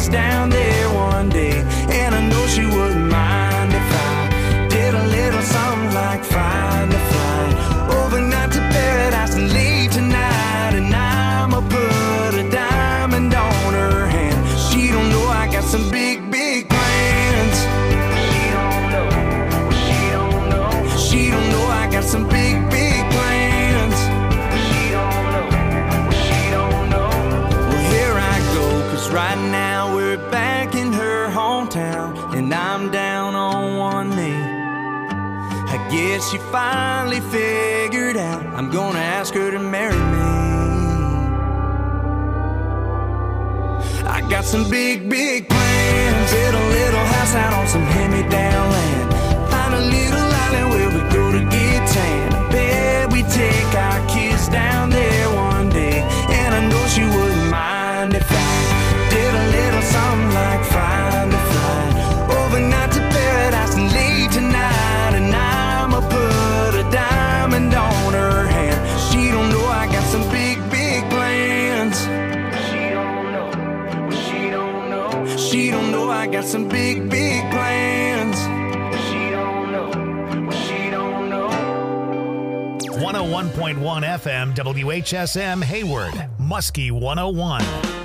kiss down there one day. And I know she wouldn't mind if I did a little something like find a flight overnight to paradise and leave tonight. And I'ma put a diamond on her hand. She don't know I got some big, big plans. She don't know. She don't know. She don't know I got some big, big plans. She don't know. She don't know. Well, here I go, 'cause right now we're back in her hometown, and I'm down on one knee. I guess she finally figured out I'm gonna ask her to marry me. I got some big, big plans. Build a little house out on some hand-me-down land. Find a little island where we go to get tan. I bet we take our kids down there one day. And I know she wouldn't mind if I did a little something like find a flight overnight to paradise and leave tonight. And I'ma put a diamond on her hand. She don't know I got some big, big plans. She don't know. She don't know. She don't know I got some big, big plans. She don't know. She don't know. 101.1 FM WHSM Hayward, Muskie 101.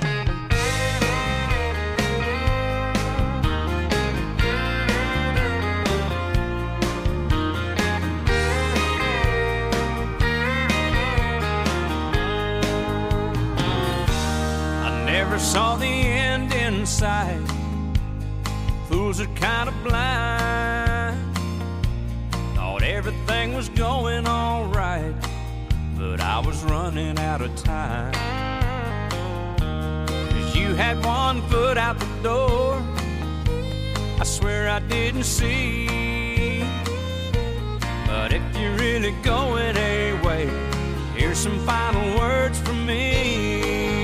Never saw the end in sight. Fools are kind of blind. Thought everything was going all right, but I was running out of time. 'Cause you had one foot out the door, I swear I didn't see. But if you're really going away, here's some final words from me.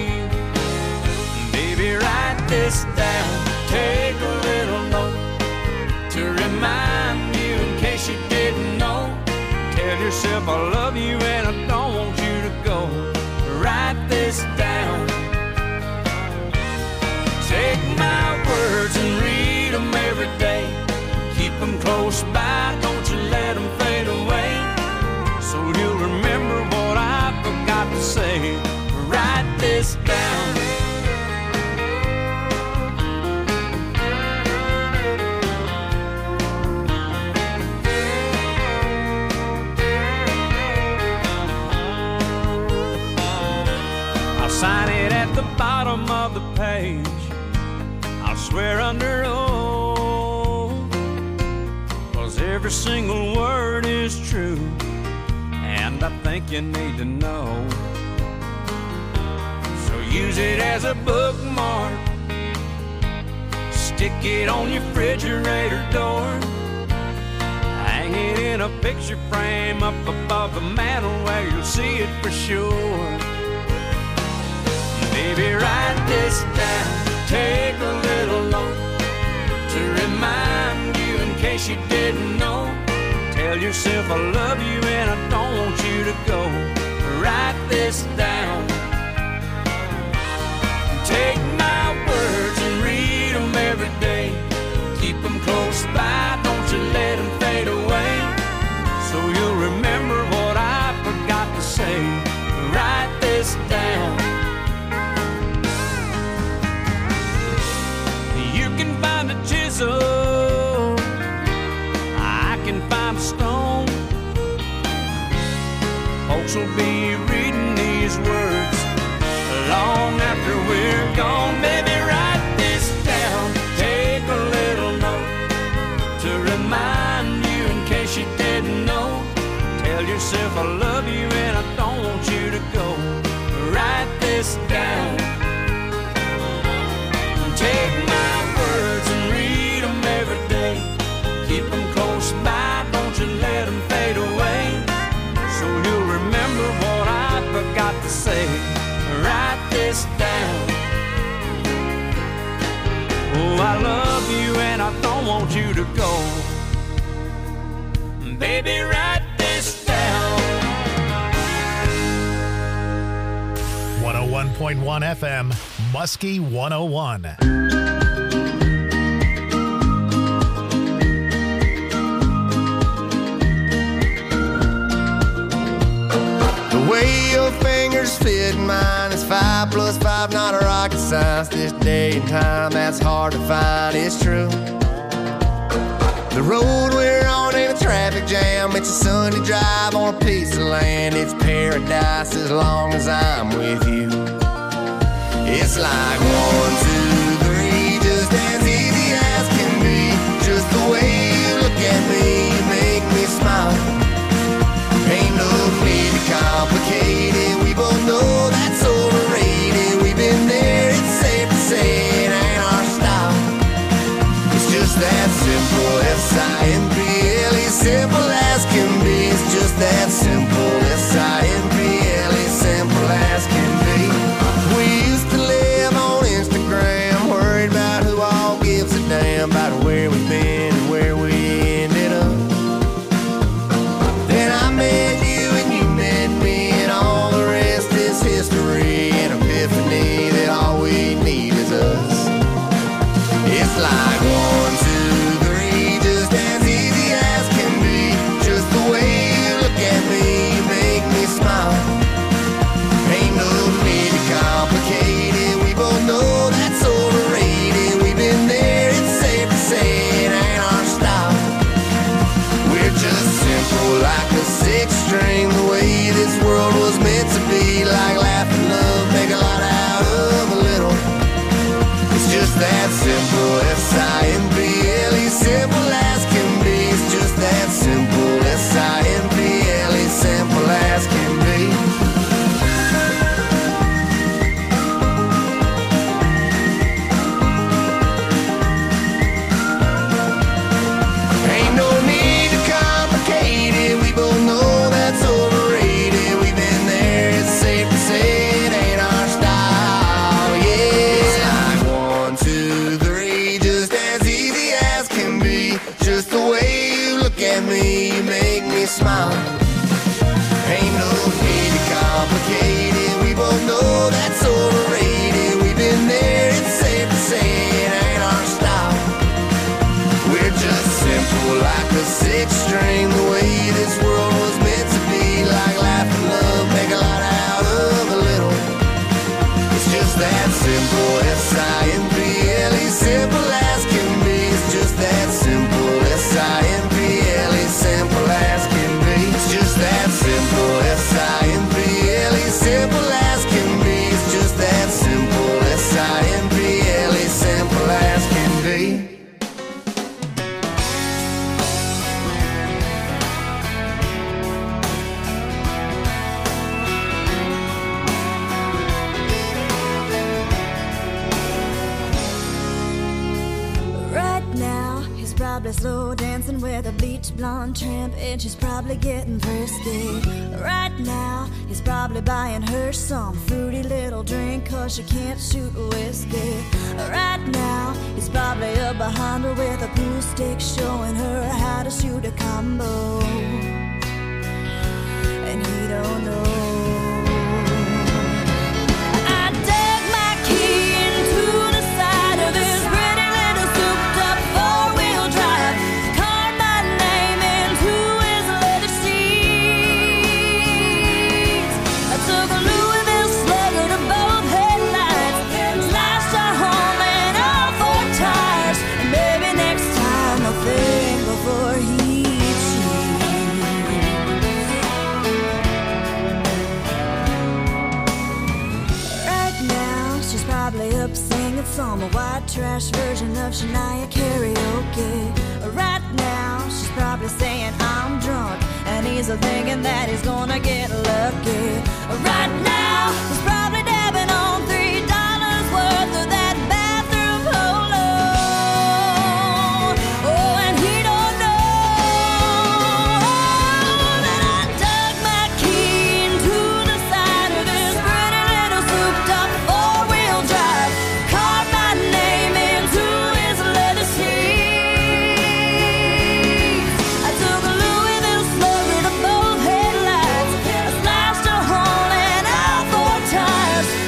Write this down, take a little note to remind you in case you didn't know. Tell yourself I love you and I don't want you to go. Write this down. Take my words and read them every day. Keep them close by, don't you let them fade away. So you'll remember what I forgot to say. Write this down. Sign it at the bottom of the page. I'll swear under oath, 'cause every single word is true, and I think you need to know. So use it as a bookmark, stick it on your refrigerator door, hang it in a picture frame up above the mantel where you'll see it for sure. Baby, write this down, take a little note to remind you in case you didn't know. Tell yourself I love you and I don't want you to go. Write this down. Take my words and read them every day. Keep them close by, don't you let them fade away. So you'll remember what I forgot to say. Write this down. Find a chisel, I can find a stone. Folks will be reading these words long after we're gone. Baby, write this down, take a little note to remind you in case you didn't know. Tell yourself I love you and I don't want you to go. Write this down. Take my words and read them every day. Keep them close by, don't you let them fade away. So you'll remember what I forgot to say. Write this down. Oh, I love you and I don't want you to go. Baby, write this down. 101.1 FM, Muskie 101. The way your fingers fit in mine is 5 plus 5, not a rocket science. This day and time, that's hard to find, it's true. The road we're on ain't a traffic jam. It's a Sunday drive on a piece of land. It's paradise as long as I'm with you. It's like 1, 2, 3, just as easy as can be. Just the way you look at me, you make me smile. Ain't no need to complicate it. We both know that's overrated. We've been there, it's safe to say it ain't our style. It's just that simple, S-I-M-P-L-E, simple as can be. It's just that simple, S-I-M-P-L-E, simple as can be. We used to live on Instagram, worried about who all gives a damn about where we've been and where we ended up. Then I met you and you met me, and all the rest is history. An epiphany that all we need is us. It's like 1, 2, 3, just as easy as can be. Just the way you look at me, you make me smile. Ain't no need to complicate it. We both know that's overrated. We've been there, it's safe to say it ain't our style. We're just simple like a 6th string. The way this world was meant to be. Like laugh and love, make a lot out of a little. It's just that simple, S-I-M-P-L-E, simple as can be. It's just that simple, S-I-M-P-L-E, simple as can be. Ain't no need to complicate it. We both know that's overrated. We've been there, it's safe to say it ain't our style. Yeah, it's like 1, 2, 3, just as easy as can be. Just the way you look at me, you make me smile. Ain't no need to complicate it. We both know that's overrated. We've been there, it's safe to say it ain't our style. We're just simple like a 6th string. The way this world was meant to be. Like laugh and love, make a lot out of a little. It's just that simple, S-I-M-P-L-E, simple as can be. It's just that simple, S-I-M-P-L-E, simple as can be. It's just that simple, S-I-M-P-L-E, simple as can be. It's just that simple, S-I-M-P-L-E, simple as can be. Right now, he's probably slow dancing with a bleach blonde tramp, and she's probably getting frisky. Right now, he's probably buying her some fruity little drink, 'cause she can't shoot whiskey. Right now, he's probably up behind her with a pool stick, showing her how to shoot a combo. And he don't know. I dug my key into the side of this pretty little souped-up four-wheel drive, carved my name into his leather seats. I took a Louisville Slugger to both headlights, slashed our home and all 4 tires. And maybe next time I'll think before he cheats. Right now, she's probably up singing some white trash version of Shania karaoke. Right now, she's probably saying I'm drunk, and he's thinking that he's gonna get lucky. Right now, he's probably dabbing on $3 worth of that bathroom polo. Oh, and he don't know that I dug my key into the side of this pretty little souped-up four-wheel drive, carved my name into his leather seats. I took a Louisville Slugger to both headlights, I slashed a hole in all 4 tires.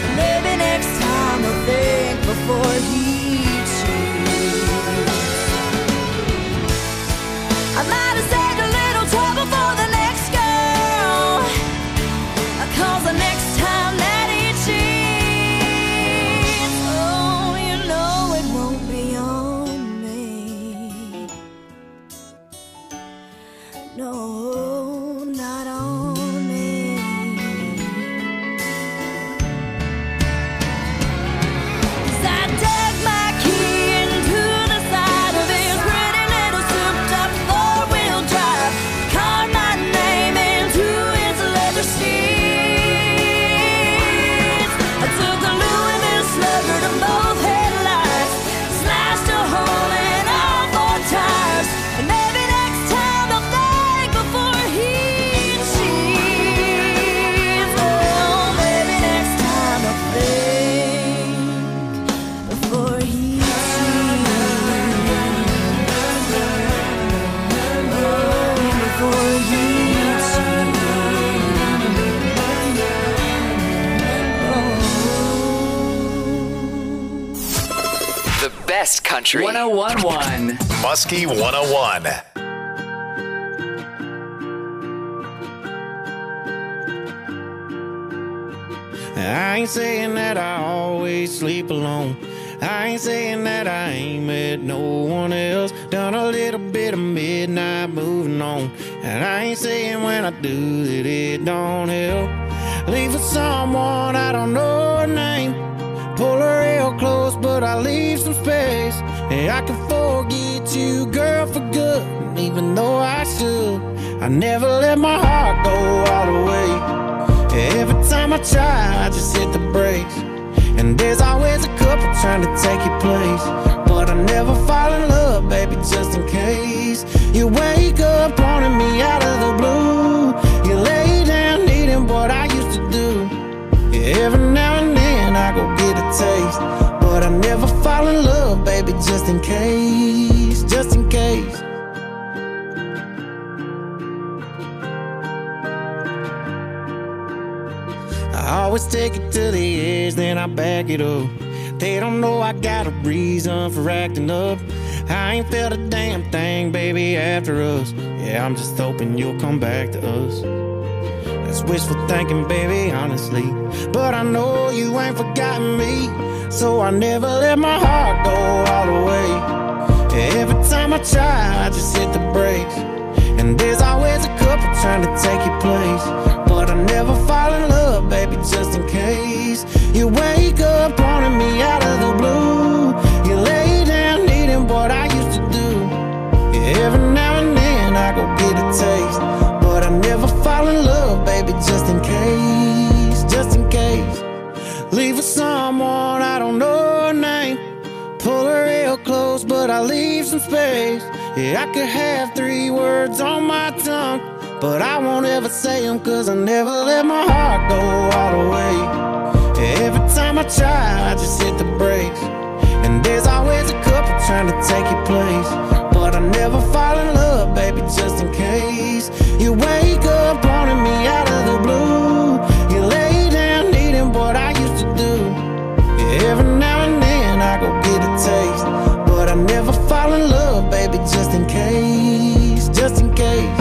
The best country. 101.1. Muskie 101. I ain't saying that I always sleep alone. I ain't saying that I ain't met no one else. Done a little bit of midnight moving on. And I ain't saying when I do that it don't help. Leave for someone I don't know her name. Pull her real close, but I leave some space. And I can forget you, girl, for good. And even though I should, I never let my heart go all the way. Every time I try, I just hit the brakes. And there's always a couple trying to take your place. But I never fall in love, baby, just in case. You wake up wanting me out of the blue. You lay down needing what I used to do. Every now and then I go get a taste. But I never fall in love, baby, just in case. Just in case. I always take it to the edge, then I back it up. They don't know I got a reason for acting up. I ain't felt a damn thing, baby, after us. Yeah, I'm just hoping you'll come back to us. That's wishful thinking, baby, honestly. But I know you ain't forgotten me. So I never let my heart go all the way. Every time I try, I just hit the brakes. And there's always a couple trying to take your place. But I never fall in love, baby, just in case. You wake up wanting me out of the blue. You lay down needing what I used to do. Every now and then I go get a taste. But I never fall in love, baby, just in case. Just in case. Leave for someone I don't know her name. Pull her real close, but I leave some space. Yeah, I could have 3 words on my tongue, but I won't ever say them, cause I never let my heart go all the way. Every time I try, I just hit the brakes. And there's always a couple trying to take your place. But I never fall in love, baby, just in case. You wake up wanting me out of the blue. You lay down needing what I used to do. Every now and then I go get a taste. But I never fall in love, baby, just in case. Just in case.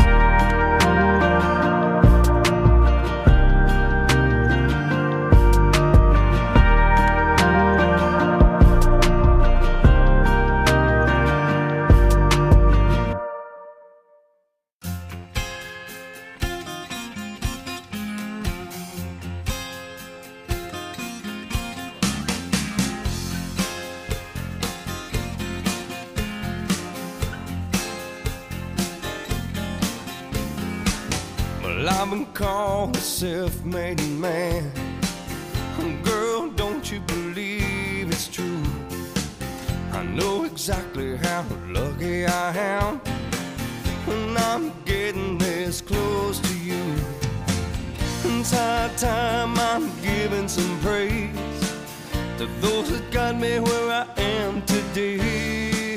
I've been called a self-made man. Girl, don't you believe it's true? I know exactly how lucky I am when I'm getting this close to you. It's high time I'm giving some praise to those that got me where I am today.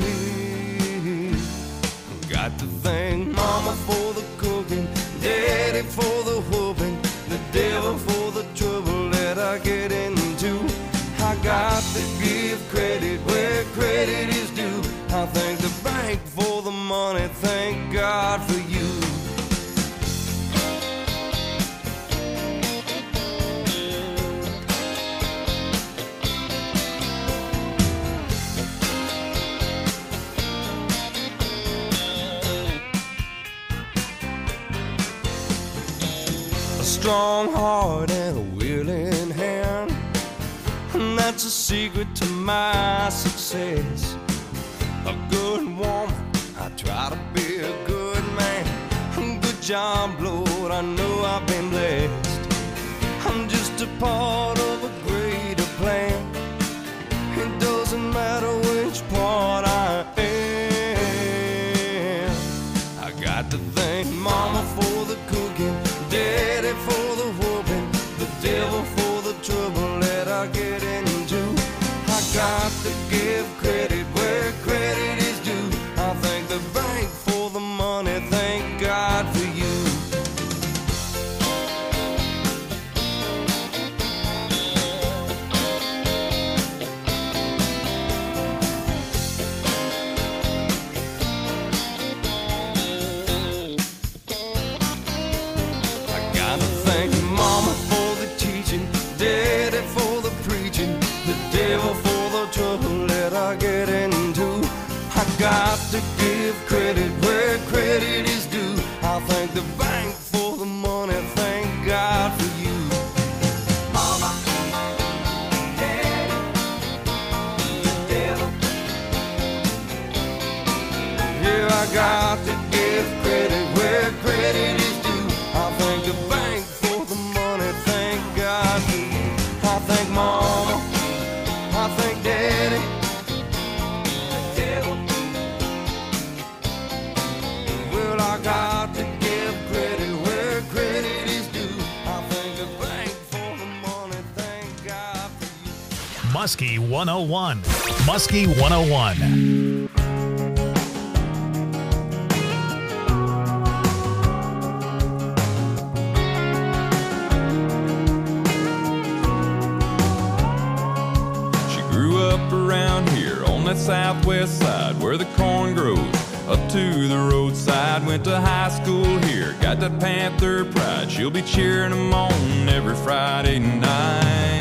Got to thank Mama for the cooking, Daddy for the whooping, the devil for the trouble that I get into. I got to give credit where credit is due. I thank the bank for the money, thank God for you. Strong heart and a willing hand, and that's a secret to my success. A good woman, I try to be a good man. Good job, Lord, I know I've been blessed. I'm just a part of a greater plan. It doesn't matter which part I am. I got to thank Mama for the cooking, Daddy for the whooping, the devil for the trouble that I get into. I got to give credit where credit is due. I thank the bank for the money, thank God for you. I get into? I got to give credit where credit is due. I'll thank the bank for the money, thank God for you. Mama, Daddy, devil. Yeah, I got to give credit where credit is due. I'll thank the bank for the money, thank God for you. I thank Mama, I thank Daddy, devil. Well, I got to give credit where credit is due. I thank the bank for the money, thank God for you. Muskie 101. Muskie 101. Around here on that southwest side where the corn grows up to the roadside. Went to high school here, got that Panther pride. She'll be cheering them on every Friday night.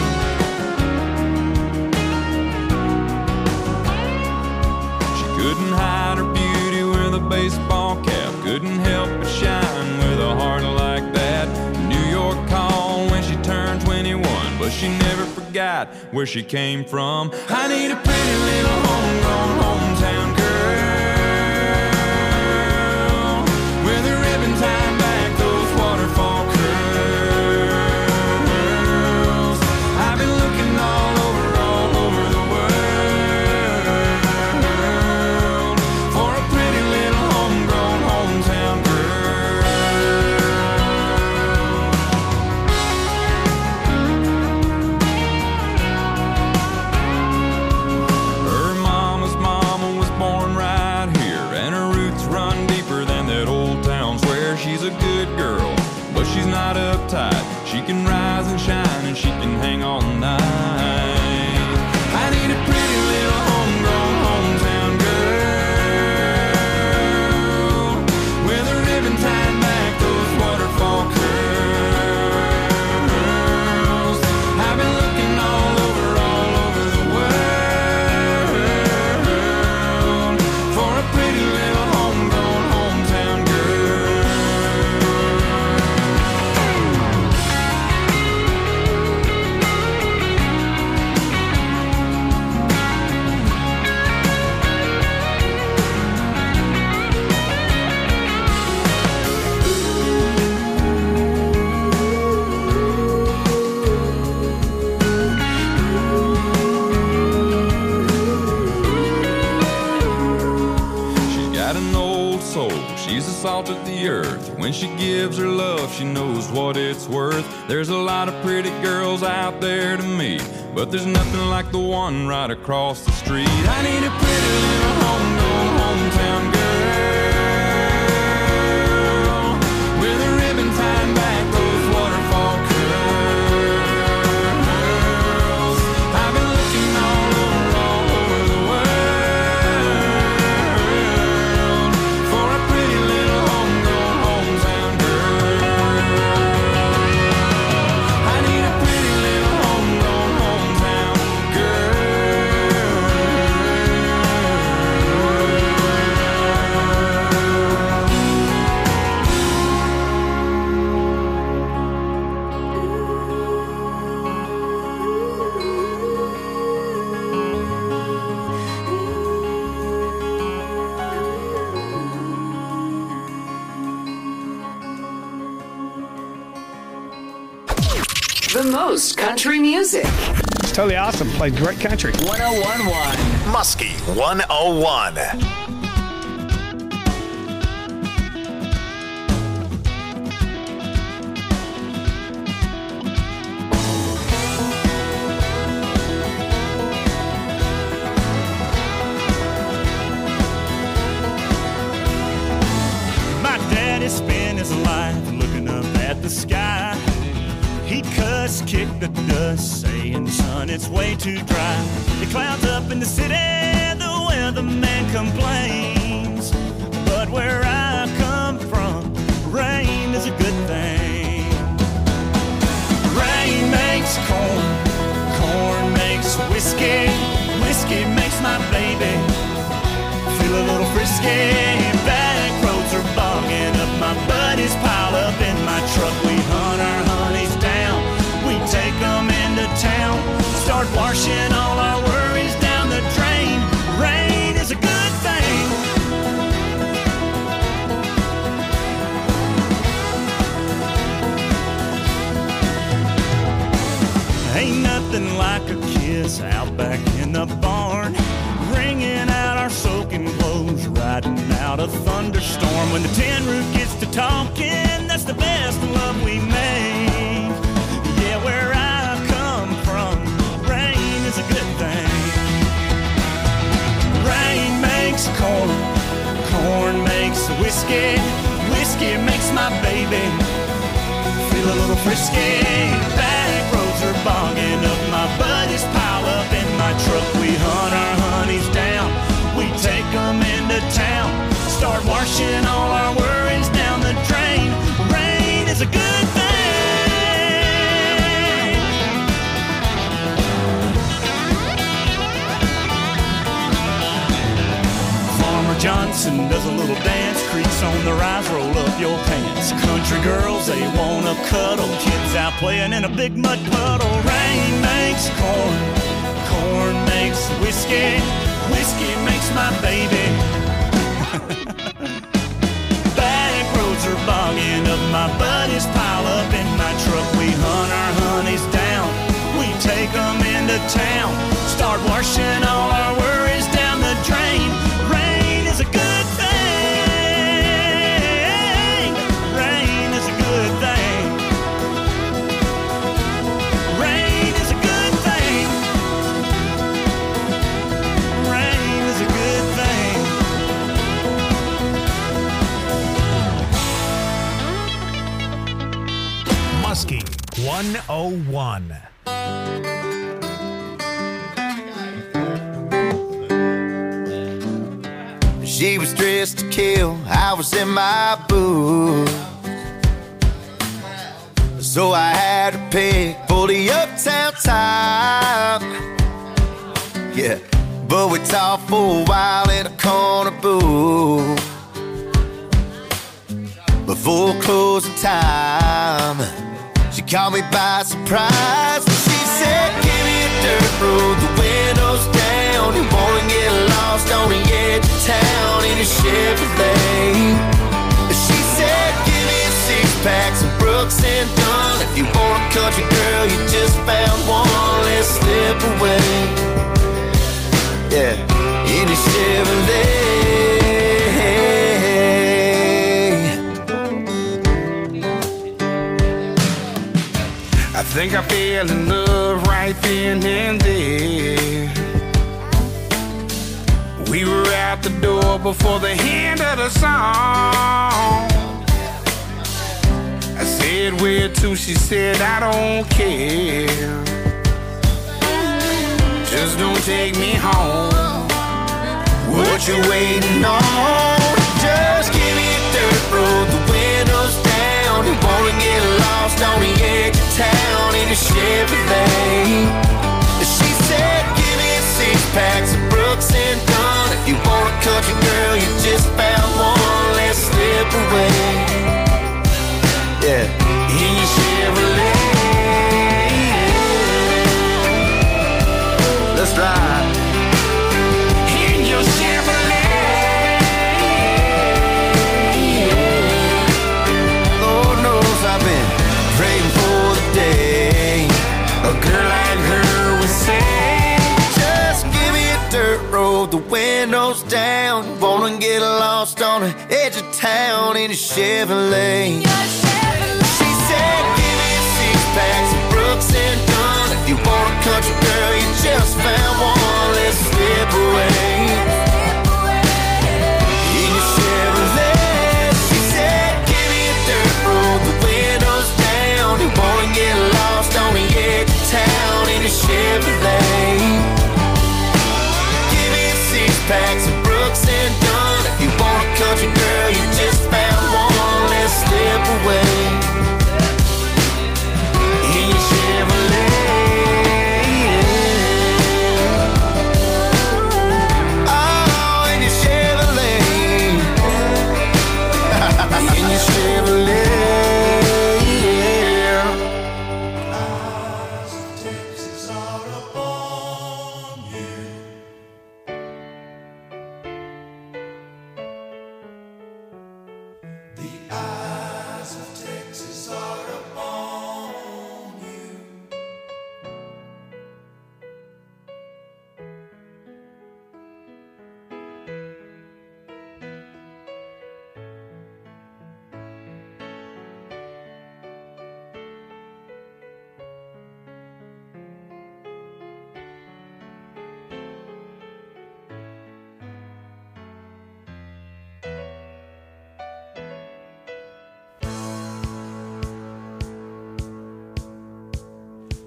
She couldn't hide her beauty with a baseball cap, couldn't help but shine with a heart like that. New York called when she turned 21, but she never forgot where she came from. I need a pretty little homegrown hometown girl with a ribbon tied back those waterfall curls. I've been looking all over the world for a pretty little homegrown hometown girl. Her mama's mama was born right here, and her roots run deeper than that old town square. She's a good girl, but she's not uptight. She can rise and shine, and she can hang all night. I need a pretty little homegrown hometown girl with a ribbon tied back those waterfall curls. I've been looking all over the world for a pretty little homegrown hometown girl. She's got an old soul, she's the salt of the earth. When she gives her love, she knows what it's worth. There's a lot of pretty girls out there to meet, but there's nothing like the one right across the street. I need a pretty little homegrown hometown girl with a ribbon tied back those waterfall curls. I've been looking all over the world for a pretty little homegrown hometown girl. I need a pretty little homegrown hometown The most country music. It's totally awesome. Played great country. 1011. Muskie 101. My daddy spent his life looking up at the sky. He cuss, kick the dust, saying, son, it's way too dry. The clouds up in the city, the weatherman complains. But where I come from, rain is a good thing. Rain makes corn, corn makes whiskey, whiskey makes my when the tin roof gets to talking, that's the best love we make. Yeah, where I come from, rain is a good thing. Rain makes corn, corn makes whiskey, whiskey makes my baby feel a little frisky. Back roads are bogging up, my buddies pile up in my truck. We hunt our honeys down, we take them into town, start washing all our worries down the drain. Rain is a good thing. Farmer Johnson does a little dance, creaks on the rise, roll up your pants. Country girls, they wanna cuddle, kids out playing in a big mud puddle. Rain makes corn, corn makes whiskey, whiskey makes my baby. Back roads are bogging up, my buddies pile up in my truck. We hunt our honeys down, we take them into town, start washing all our worries down the drain. Rain is a good thing. Rain is a good thing. Rain is a good thing. Rain is a good thing. Muskie 101. She was dressed to kill, I was in my booth. So I had to pick for the uptown time. Yeah, but we talked for a while in a corner booth. Before closing time, she caught me by surprise. She said, give me a dirt road, the windows down. You wanna get lost on the edge of town in a Chevrolet. She said, give me a six-pack, some Brooks and Dunn. If you want a country girl, you just found one, let's slip away. Yeah, in a Chevrolet. I think I fell in love right then and there. We were out the door before the end of the song. I said, where to? She said, I don't care. Just don't take me home. What you waiting on? Just give me a dirt road, the windows down. You wanna get lost on the edge of town in a Chevrolet. She said, give me a six-pack, some Brooks and Dunn. If you want a country girl, you just found one, let's slip away. Yeah, in your Chevrolet. Let's ride. In your Chevrolet. Lord knows I've been praying for the day a girl like her would say, just give me a dirt road, the windows down. Wanna get lost on the edge of town in a Chevrolet. She said, give me a six-pack, some Brooks and Dunn. If you want a country girl, you just found one, let's slip away. In your Chevrolet. She said, give me a dirt road, the windows down. You wanna get lost on the edge of town in a Chevrolet. Give me a six-pack, some Brooks and Dunn. If you want a country girl, you just found one, let's slip away. In your Chevrolet. Oh, in your Chevrolet. In your Chevrolet.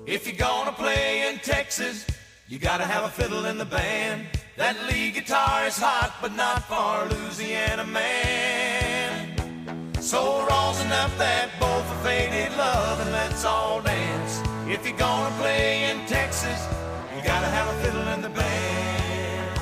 If you're gonna play in Texas, you gotta have a fiddle in the band. That lead guitar is hot, but not for Louisiana man. So rosin up that bowl for faded love and let's all dance. If you're gonna play in Texas, you gotta have a fiddle in the band.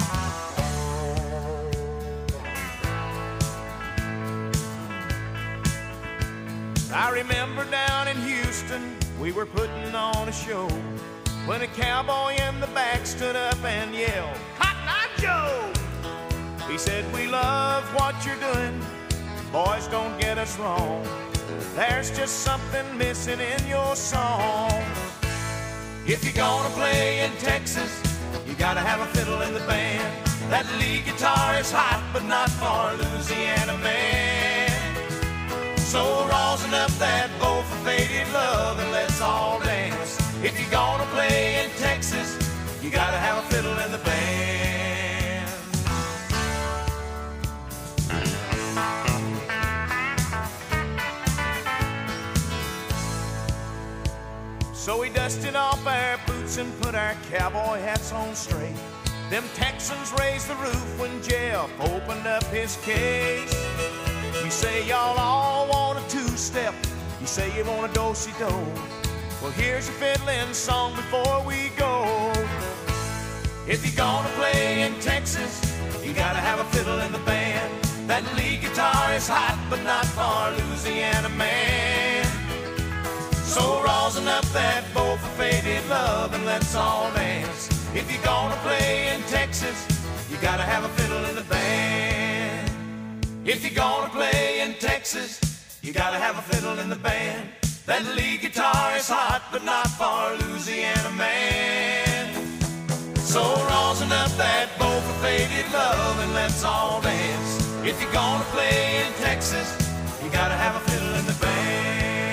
I remember down in Houston, we were putting on a show when a cowboy in the back stood up and yelled, "Cotton Eye Joe!" He said, "We love what you're doing, boys, don't get us wrong. There's just something missing in your song. If you're gonna play in Texas, you gotta have a fiddle in the band. That lead guitar is hot, but not for Louisiana man. So rosin up that bowl for faded love and let's all dance. If you're gonna play in Texas, you gotta have a fiddle in the band." So we dusted off our boots and put our cowboy hats on straight. Them Texans raised the roof when Jeff opened up his case. You say y'all all want a two-step, you say you want a do-si-do. Well, here's your fiddling song before we go. If you're gonna play in Texas, you gotta have a fiddle in the band. That lead guitar is hot, but not for Louisiana man. So rosin up that bowl for faded love and let's all dance. If you're gonna play in Texas, you gotta have a fiddle in the band. If you're gonna play in Texas, you gotta have a fiddle in the band. That lead guitar is hot, but not for Louisiana man. So rosin up that bowl for faded love and let's all dance. If you're gonna play in Texas, you gotta have a fiddle in the band.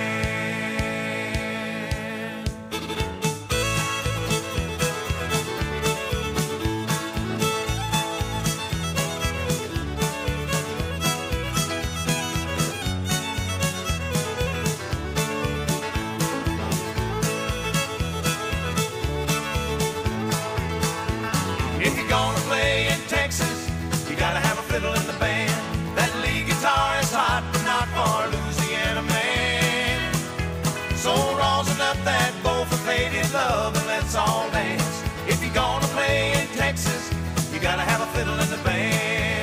If you're gonna play in Texas, you gotta have a fiddle in the band. That lead guitar is hot, but not for Louisiana man. So rosin up that bowl for faded love and let's all dance. If you're gonna play in Texas, you gotta have a fiddle in the band.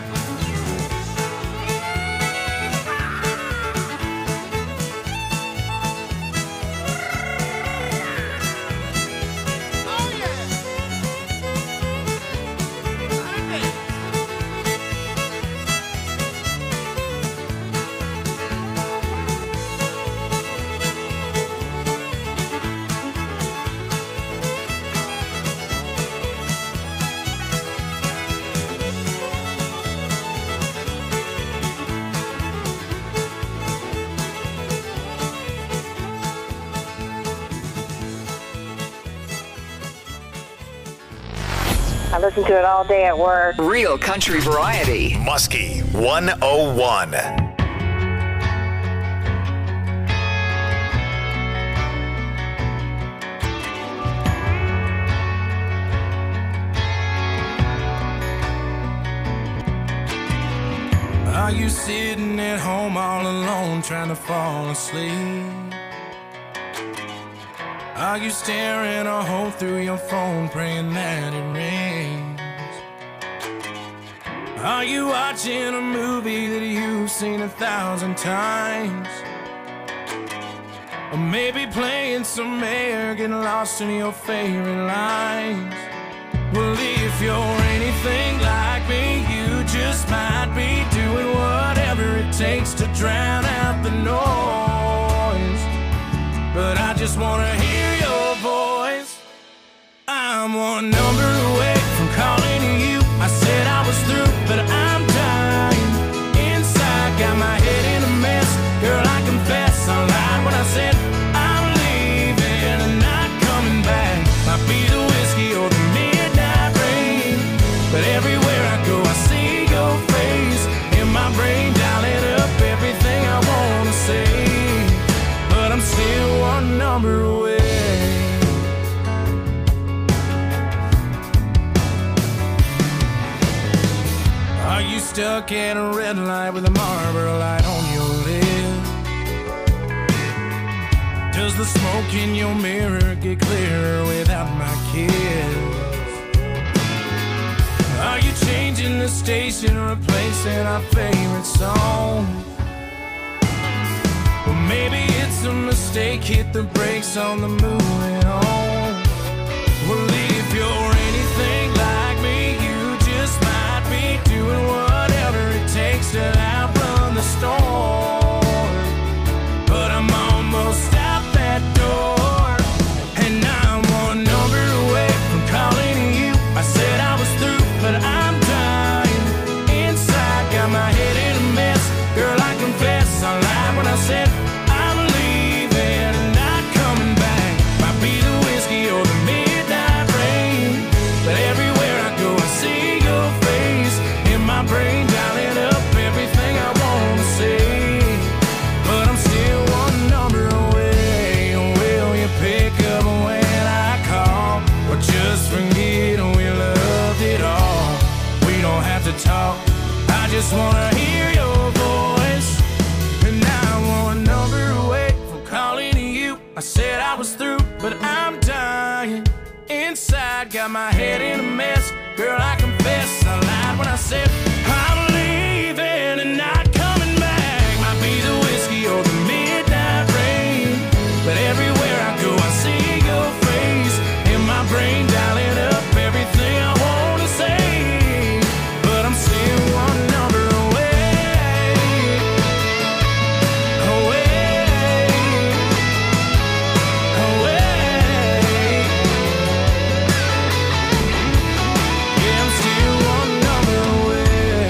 I listen to it all day at work. Real country variety. Muskie 101. Are you sitting at home all alone trying to fall asleep? Are you staring a hole through your phone praying that it rains? Are you watching a movie that you've seen 1,000 times? Or maybe playing some air, getting lost in your favorite lines? Well, if you're anything like me, you just might be doing whatever it takes to drown out the noise. But I just wanna hear your voice. I'm one number away from calling you. I said I was through, but I'm dying inside. Got my head in a mess. Girl, I confess I lied when I said I'm leaving and not coming back. Might be the whiskey or the midnight rain, but everywhere I go I see your face in my brain, dialing up everything I wanna say. But I'm still one number away. Are you stuck at a red light with a Marlboro light on your lip? Does the smoke in your mirror get clearer without my kiss? Are you changing the station, replacing our favorite song? Well, maybe it's a mistake, hit the brakes on the moving on. Well, if you're anything like me, you just might be doing whatever it takes to outrun the storm. But I'm almost out that door, and I'm one number away from calling you. I said I was through, but I'm dying inside, got my head in a mess. Girl, I confess, I lied when I said I'm leaving and not coming back. Might be the whiskey or the midnight rain, but everywhere I go I see your face in my brain, dialing up everything I want to say. But I'm still one number away. Will you pick up when I call, or just forget we loved it all? We don't have to talk, I just wanna hear your voice. And now I'm one number away from calling you. I said I was through, but I'm dying inside, got my head in a mess. Girl, I confess, I lied when I said I'm leaving and not coming back. Might be the whiskey or the midnight rain, but everywhere I go I see your face in my brain, dialing up everything I want to say. But I'm still one number away, away, away. Yeah, I'm still one number away.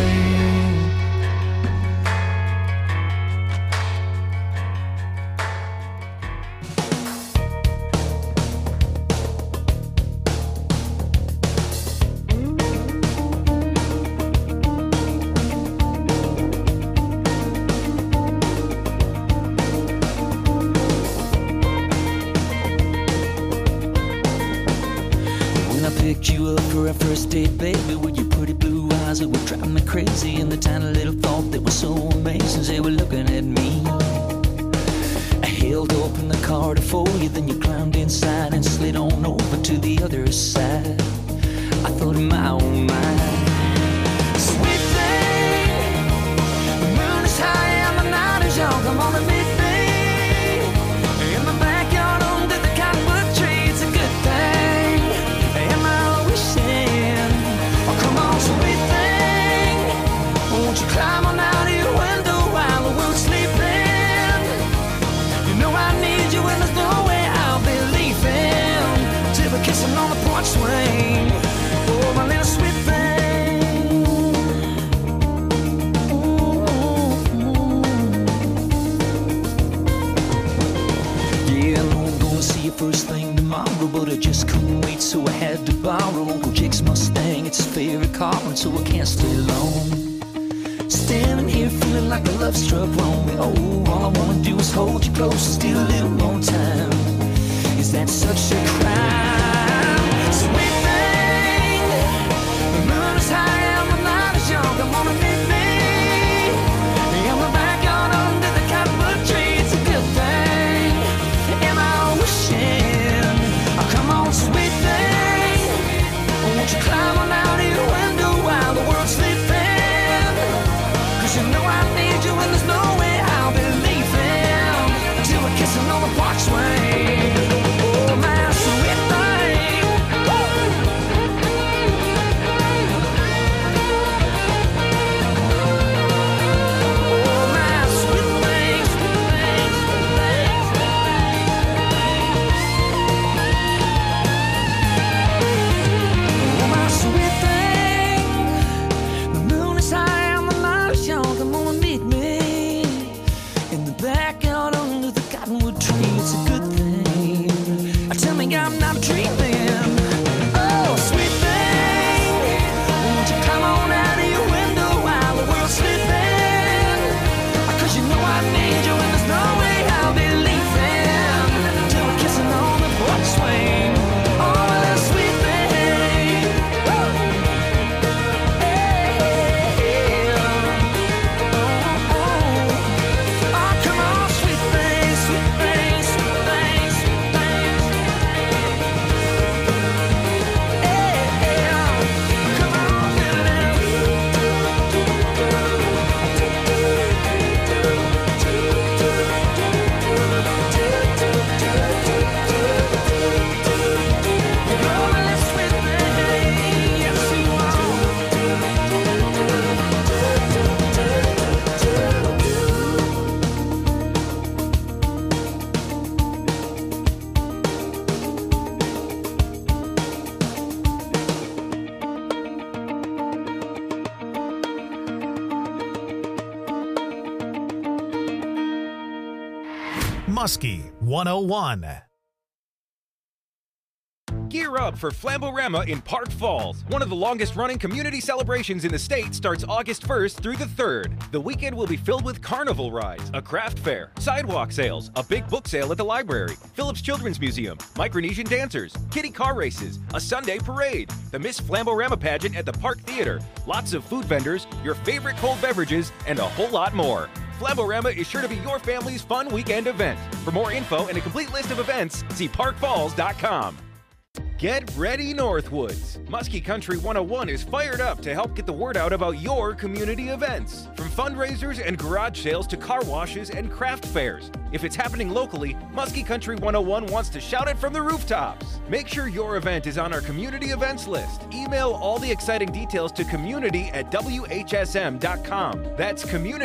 When I picked you up for our first date, baby, with your pretty blue eyes that were driving me crazy, and the tiny little thought that was so amazing, they were looking at me. I held open the car to for you, then you climbed inside and slid on over to the other side. I thought, my oh my, sweet thing, the moon is high and the night is young. Come on and meet me in the backyard under the cottonwood tree. It's a good thing. Am I wishing? Oh, come on, sweet thing, won't you climb on out of your window while the world's sleeping? You know I need you and there's no way I'll be leaving till we're kissing on the porch swing. Oh, my little sweet thing. Yeah, I know I'm gonna see you first thing tomorrow, but I just couldn't wait, so I had to borrow Uncle Jake's Mustang. It's his favorite car, and so I can't stay long. Standing here feeling like a love struck wrong. Oh, all I wanna do is hold you close and steal a little more time. Is that such a crime? Sweet thing, the moon is high and the night is young. Come on and meet me in the backyard under the cottonwood tree. It's a good thing. Am I wishing? Oh, come on, sweet thing, won't you climb on out of your window while the world's sleeping? 'Cause you know I need you and there's no way I'll be leaving until we're kissing on the porch swing. Oh, my sweet thing. Woo! Muskie 101. Gear up for Flamborama in Park Falls. One of the longest-running community celebrations in the state starts August 1st through the 3rd. The weekend will be filled with carnival rides, a craft fair, sidewalk sales, a big book sale at the library, Phillips Children's Museum, Micronesian dancers, kiddie car races, a Sunday parade, the Miss Flamborama pageant at the Park Theater, lots of food vendors, your favorite cold beverages, and a whole lot more. Flamborama is sure to be your family's fun weekend event. For more info and a complete list of events, see parkfalls.com. Get ready, Northwoods! Muskie Country 101 is fired up to help get the word out about your community events. From fundraisers and garage sales to car washes and craft fairs. If it's happening locally, Muskie Country 101 wants to shout it from the rooftops. Make sure your event is on our community events list. Email all the exciting details to community@whsm.com. That's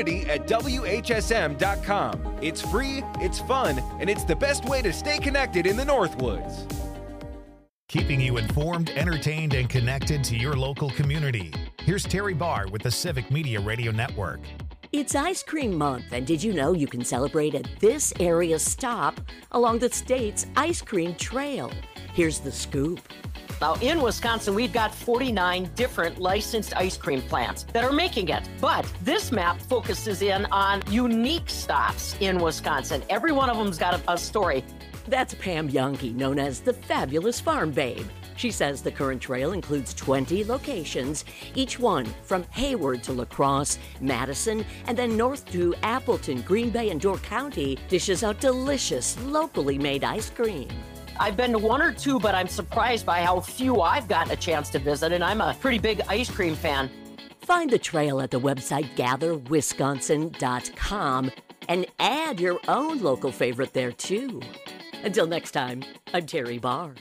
community@whsm.com. It's free, it's fun, and it's the best way to stay connected in the Northwoods. Keeping you informed, entertained, and connected to your local community. Here's Terry Barr with the Civic Media Radio Network. It's Ice Cream Month, and did you know you can celebrate at this area stop along the state's ice cream trail? Here's the scoop. Now, in Wisconsin, we've got 49 different licensed ice cream plants that are making it. But this map focuses in on unique stops in Wisconsin. Every one of them's got a story. That's Pam Youngke, known as the Fabulous Farm Babe. She says the current trail includes 20 locations, each one from Hayward to La Crosse, Madison, and then north to Appleton, Green Bay, and Door County dishes out delicious, locally made ice cream. I've been to one or two, but I'm surprised by how few I've gotten a chance to visit, and I'm a pretty big ice cream fan. Find the trail at the website gatherwisconsin.com and add your own local favorite there, too. Until next time, I'm Terry Barr.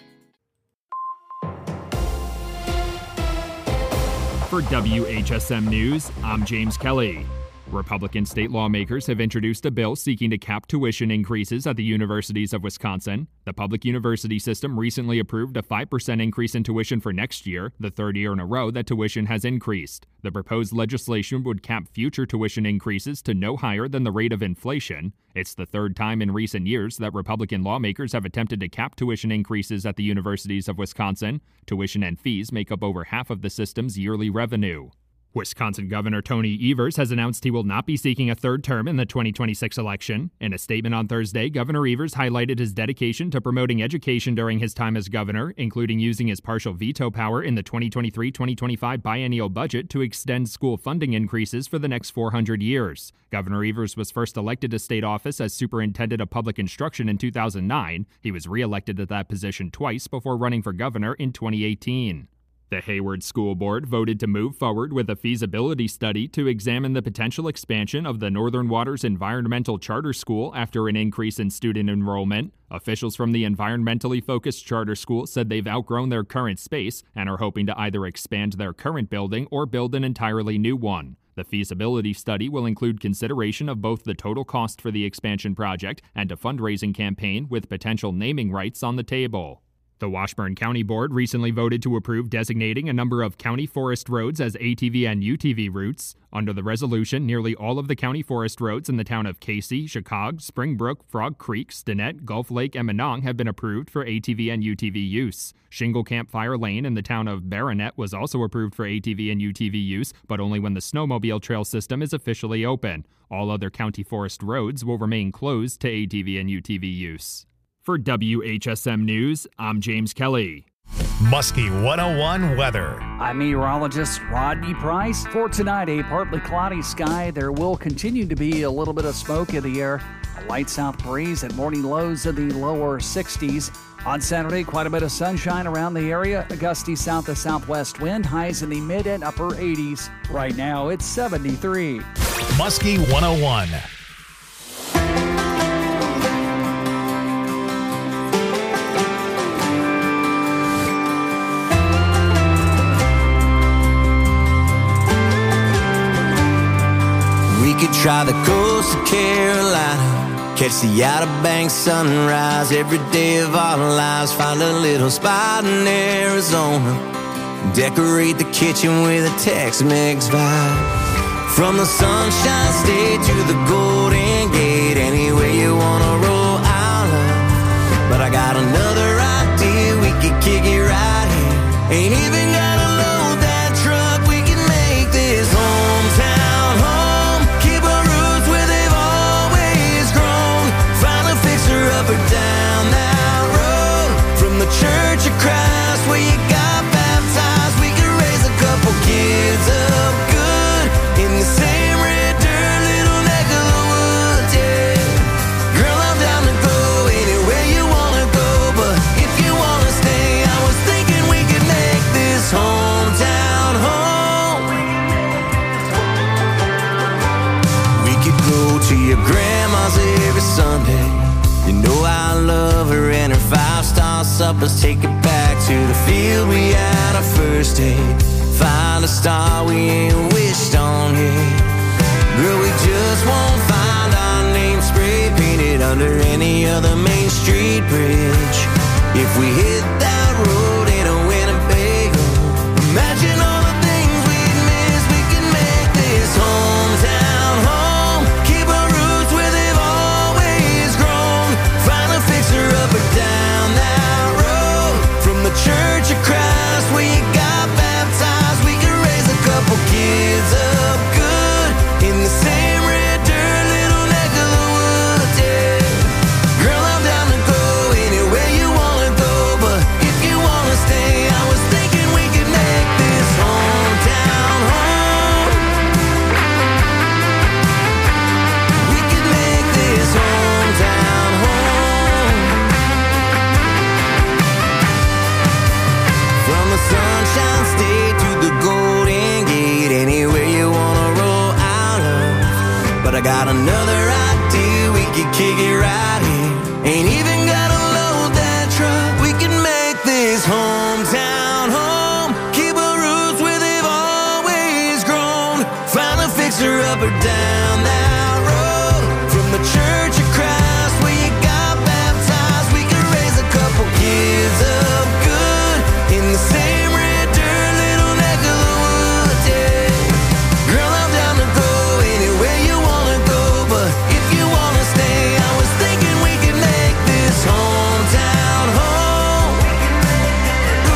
For WHSM News, I'm James Kelly. Republican state lawmakers have introduced a bill seeking to cap tuition increases at the universities of Wisconsin. The public university system recently approved a 5% increase in tuition for next year, the third year in a row that tuition has increased. The proposed legislation would cap future tuition increases to no higher than the rate of inflation. It's the third time in recent years that Republican lawmakers have attempted to cap tuition increases at the universities of Wisconsin. Tuition and fees make up over half of the system's yearly revenue. Wisconsin Governor Tony Evers has announced he will not be seeking a third term in the 2026 election. In a statement on Thursday, Governor Evers highlighted his dedication to promoting education during his time as governor, including using his partial veto power in the 2023-2025 biennial budget to extend school funding increases for the next 400 years. Governor Evers was first elected to state office as superintendent of public instruction in 2009. He was reelected at that position twice before running for governor in 2018. The Hayward School Board voted to move forward with a feasibility study to examine the potential expansion of the Northern Waters Environmental Charter School after an increase in student enrollment. Officials from the environmentally focused charter school said they've outgrown their current space and are hoping to either expand their current building or build an entirely new one. The feasibility study will include consideration of both the total cost for the expansion project and a fundraising campaign with potential naming rights on the table. The Washburn County Board recently voted to approve designating a number of county forest roads as ATV and UTV routes. Under the resolution, nearly all of the county forest roads in the town of Casey, Chicago, Springbrook, Frog Creek, Stinnett, Gulf Lake, and Monong have been approved for ATV and UTV use. Shingle Campfire Lane in the town of Baronet was also approved for ATV and UTV use, but only when the snowmobile trail system is officially open. All other county forest roads will remain closed to ATV and UTV use. For WHSM News, I'm James Kelly. Muskie 101 weather. I'm meteorologist Rodney Price. For tonight, a partly cloudy sky. There will continue to be a little bit of smoke in the air. A light south breeze and morning lows in the lower 60s. On Saturday, quite a bit of sunshine around the area. A gusty south to southwest wind. Highs in the mid and upper 80s. Right now, it's 73. Muskie 101. We could try the coast of Carolina, catch the Outer Banks sunrise every day of our lives. Find a little spot in Arizona, decorate the kitchen with a Tex-Mex vibe. From the Sunshine State to the Golden Gate, anywhere you wanna roll, Ain't even gotta load that truck. We can make this hometown home. Keep our roots where they've always grown. Find a fixer up or down that road. From the Church of Christ where you got baptized, we can raise a couple kids up good in the same red dirt little neck of the woods, yeah. Girl, I'm down to go anywhere you wanna go, but if you wanna stay, I was thinking we could make this hometown home. We could go to your grandma's every Sunday. You know I love her and her 5-star suppers. Take it back to the field we had our first date. Find a star we ain't wished on yet. Girl, we just won't find our name spray painted under any other Main Street bridge. If we hit that road in a Winnebago, imagine all the things we'd miss. We can make this hometown home. Keep our roots where they've always grown. Find a fixer up or down that road. From the Church of Christ where you got baptized, we can raise a couple kids up good in the same red dirt little neck of the woods, yeah. Girl, I'm down to go anywhere you wanna go, but if you wanna stay, I was thinking we could make this hometown home. We could make this hometown home. From the Sunshine State to the Golden Gate, anywhere you wanna roll out of. But I got another idea, we could kick it right here. Ain't even gotta load that truck. We can make this hometown home. Keep our roots where they've always grown. Find a fixer up or down that road. From the Church of Christ where you got baptized, we can raise a couple kids up good in the same red dirt little neck of the woods, yeah. Girl, I'm down to go anywhere you wanna go, but if you wanna stay, I was thinking we could make this hometown home. Ooh,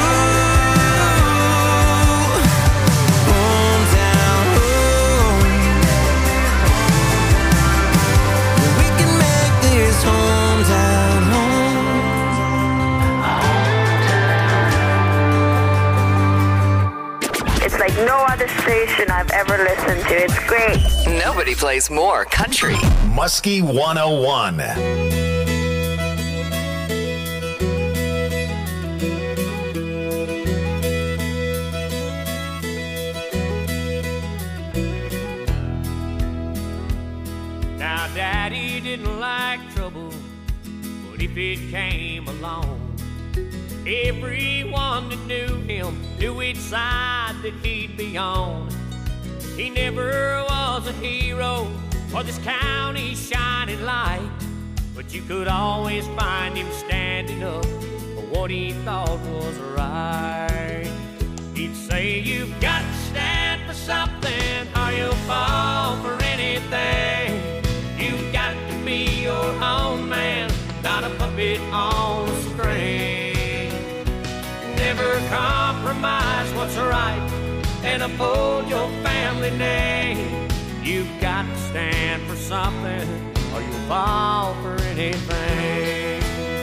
hometown home. We can make this hometown home. It's like no other station I've ever listened to. It's great. Nobody plays more country. Muskie 101. Now, Daddy didn't like trouble, but if it came along, everyone that knew him knew which side that he'd be on. He never was a hero or this county's shining light, but you could always find him standing up for what he thought was right. He'd say, you've got to stand for something or you'll fall for anything. You've got to be your own man, not a puppet on a string. Never compromise what's right and uphold your family name. You've got to stand for something or you'll fall for anything.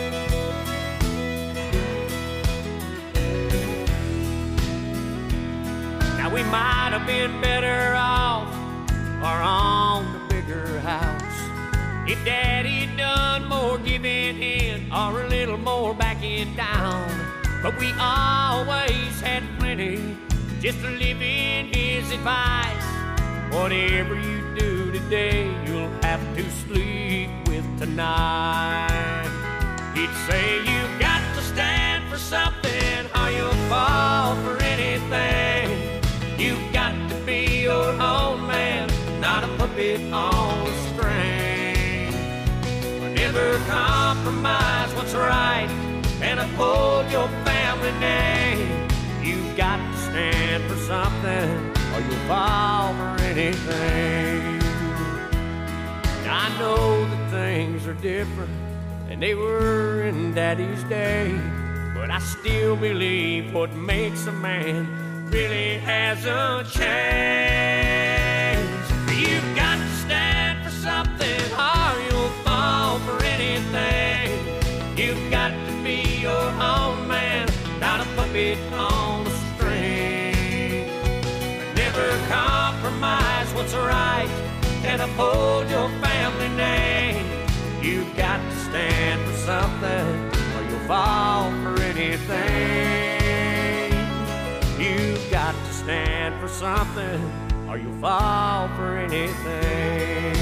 Now we might have been better off or on the bigger house if Daddy'd done more giving in or a little more backing down. But we always had plenty just to live in his advice. Whatever you do today, you'll have to sleep with tonight. He'd say, you've got to stand for something or you'll fall for anything. You've got to be your own man, not a puppet on a string. Never compromise what's right and uphold your family name. You've got to stand for something or you'll fall for anything. Now, I know that things are different and they were in Daddy's day, but I still believe what makes a man really hasn't changed. You've got to stand for something or you'll fall for anything. You've got to be your own man, not a puppet on a string. Never compromise what's right and uphold your family name. You've got to stand for something or you'll fall for anything. You've got to stand for something or you'll fall for anything.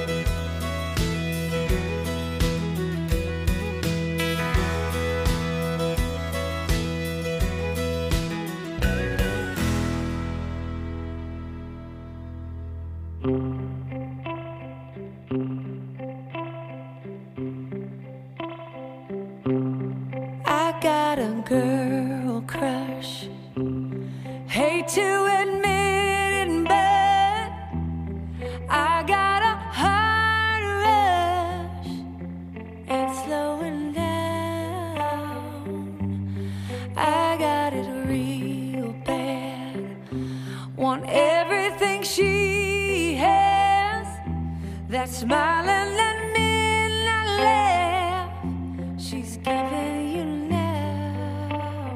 I got a girl crush. Hate to admit it, but I got a heart rush. Ain't slowing down. I got it real bad. Want everything she has. That smiling and midnight laugh she's giving you now.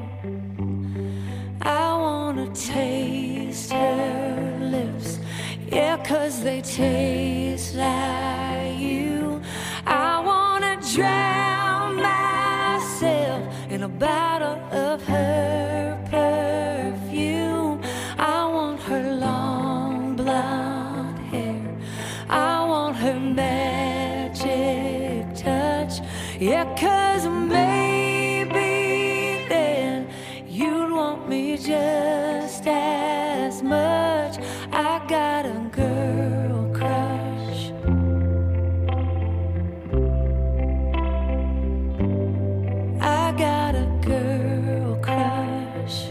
I wanna taste her lips, yeah, 'cause they taste like you. I wanna drown myself in a bottle of her perfume. I want her long blonde hair, I want her magic touch, yeah, 'cause maybe then you'd want me just as much. I got a girl crush. I got a girl crush.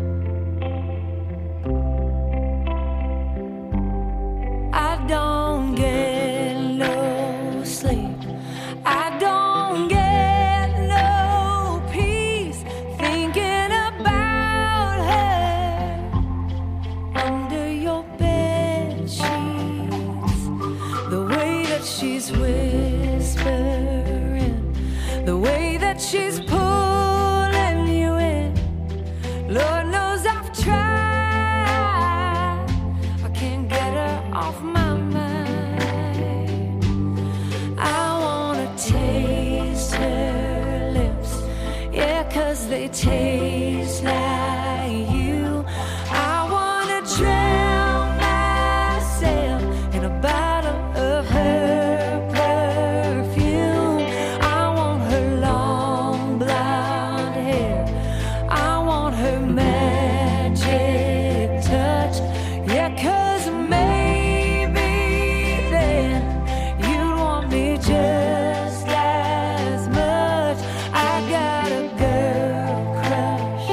I don't get no sleep. I don't get no peace thinking about her under your bed sheets. The way that she's whispering, the way that she's pulling you in. Lord knows I've tried. I can't get her off my mind. I wanna taste her lips, yeah, 'cause they taste like you. I wanna drown myself in a bottle of her perfume. I want her long blonde hair, I want her magic touch, yeah, 'cause maybe then you'd want me just as much. I got a girl crush.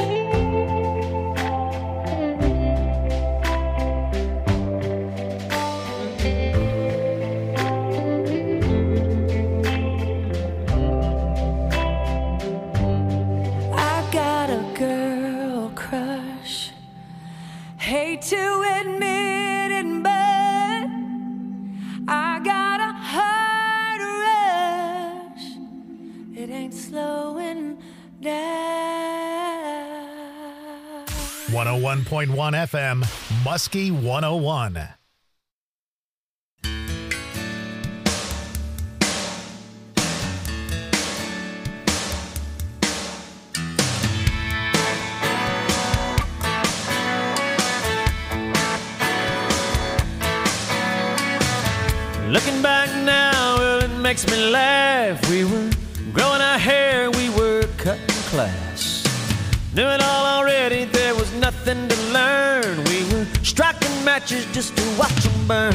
I got a girl crush. Hate to admit it, but I got a heart rush. It ain't slowing down. 101.1 FM, Muskie 101. Looking back now, well, it makes me laugh. We were growing our hair, we were cutting class. Knew it all already, there was nothing to learn. We were striking matches just to watch them burn.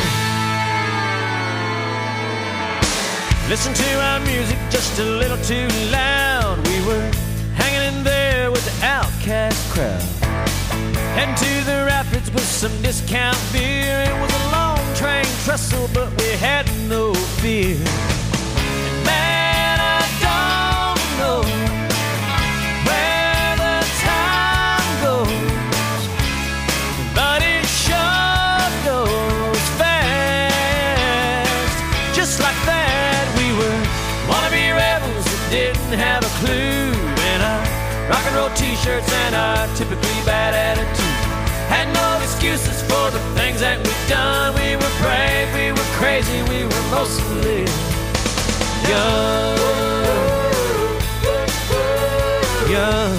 Listen to our music just a little too loud. We were hanging in there with the outcast crowd. Heading to the rapids with some discount beer. It was a long train trestle, but we had no fear. And man, I don't know where t-shirts and our typically bad attitude. Had no excuses for the things that we've done. We were brave, we were crazy, we were mostly young. Young.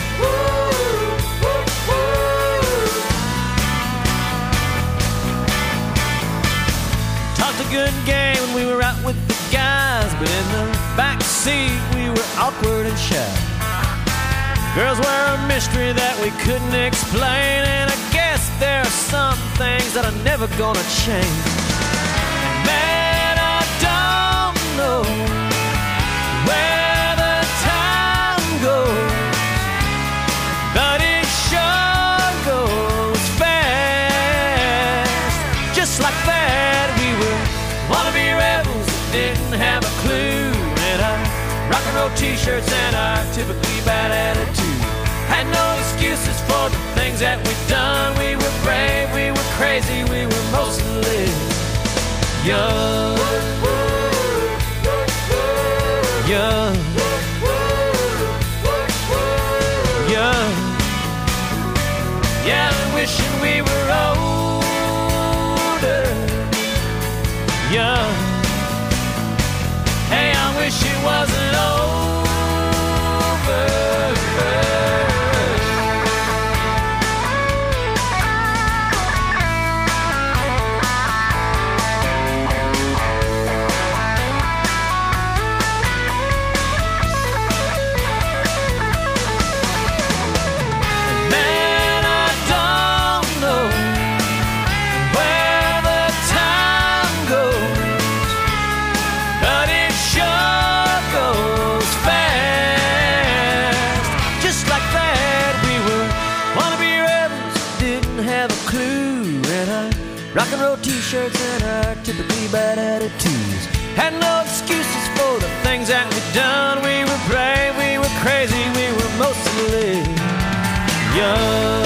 Talked a good game when we were out with the guys, but in the back seat we were awkward and shy. Girls were a mystery that we couldn't explain, and I guess there are some things that are never gonna change. And man, I don't know where the time goes, but it sure goes fast. Just like that, we were wannabe rebels that didn't have a clue, and our rock and roll t-shirts and our typically bad attitude. Had no excuses for the things that we've done. We were brave, we were crazy, we were mostly young. Young. Young. Yeah, wishing we were older. Young. Hey, I wish it wasn't over. Rock and roll t-shirts and our typically bad attitudes. Had no excuses for the things that we'd done. We were brave, we were crazy, we were mostly young.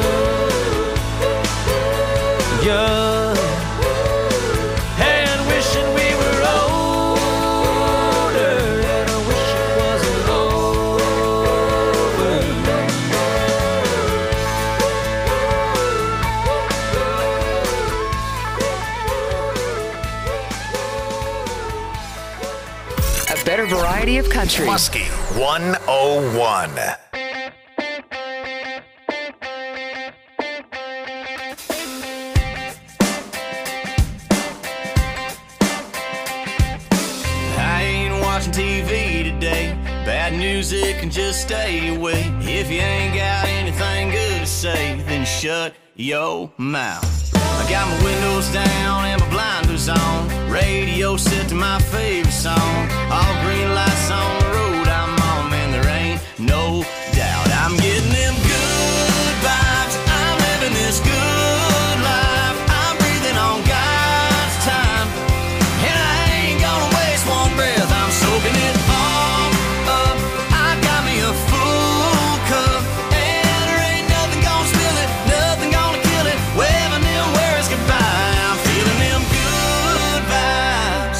Young. Hey, and wishing we were older, and I wish it wasn't over. A better variety of country. Muskie 101. TV today. Bad music can just stay away. If you ain't got anything good to say, then shut your mouth. I got my windows down and my blinders on. Radio set to my favorite song. All green lights on the road I'm on, man, there ain't no doubt. I'm getting them good vibes. I'm living this good life. I'm breathing on God's time, and I ain't gonna waste one breath. I'm soaking it all up. I got me a full cup, and there ain't nothing gonna spill it, nothing gonna kill it. Waving them words goodbye. I'm feeling them good vibes.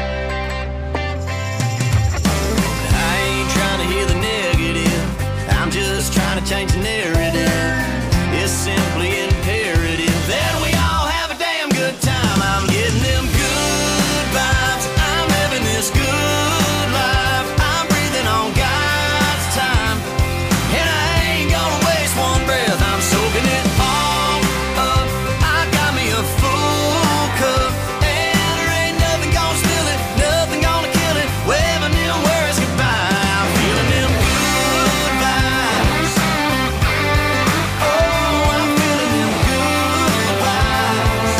I ain't trying to hear the negative, I'm just trying to change the narrative. It's simply imperative that we all have a damn good time. I'm getting them good vibes. I'm living this good life. I'm breathing on God's time, and I ain't gonna waste one breath. I'm soaking it all up. I got me a full cup, and there ain't nothing gonna spill it, nothing gonna kill it. Waving them words goodbye. I'm feeling them good vibes. Oh, I'm feeling them good vibes.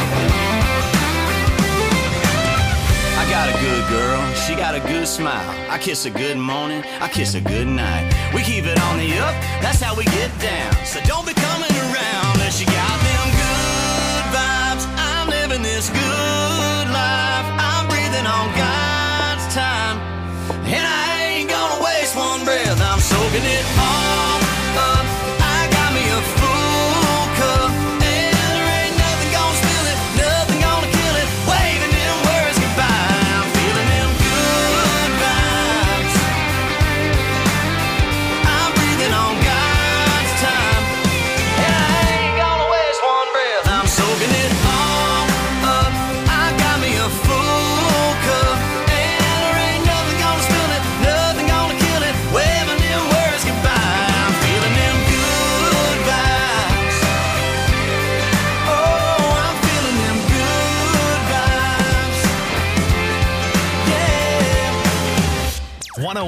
I got a good girl, she got a good smile. I kiss her good morning, I kiss her good night. We keep it on the up, that's how we get down. So don't be coming around unless you got them good vibes. I'm living this good life. I'm breathing on God's time, and I ain't gonna waste one breath. I'm soaking it all up. I got me a full cup, and there ain't nothing gonna spill it, nothing gonna kill it. Waving them words goodbye. I'm feeling them good vibes. I'm breathing on God.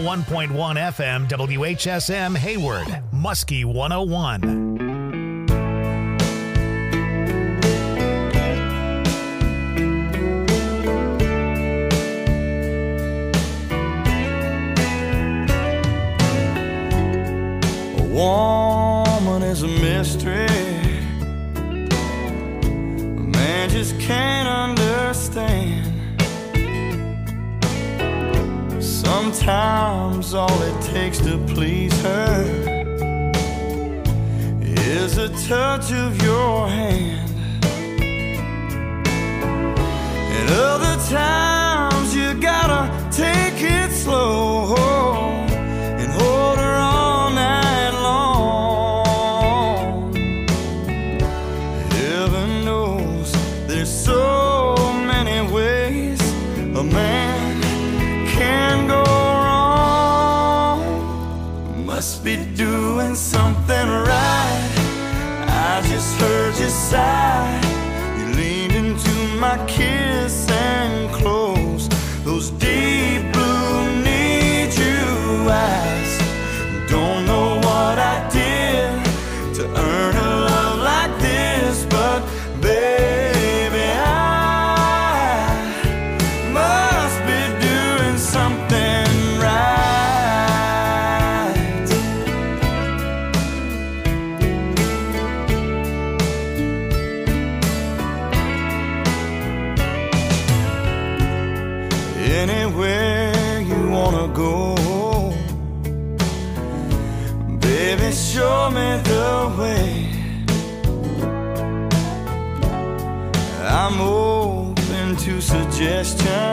101.1 FM WHSM Hayward, Muskie 101. Woman is a mystery a man just can't understand. Sometimes all it takes to please her is a touch of your hand. And other times you gotta take it slow and hold her all night long. Heaven knows there's so many ways a man can go wrong. Must be doing something right. I just heard you sigh. You leaned into my kiss and closed those deep blue need you eyes. Don't know what I did to earn a love like this, but baby, I must be doing something right. Anywhere you wanna go, baby, show me the way. I'm open to suggestions.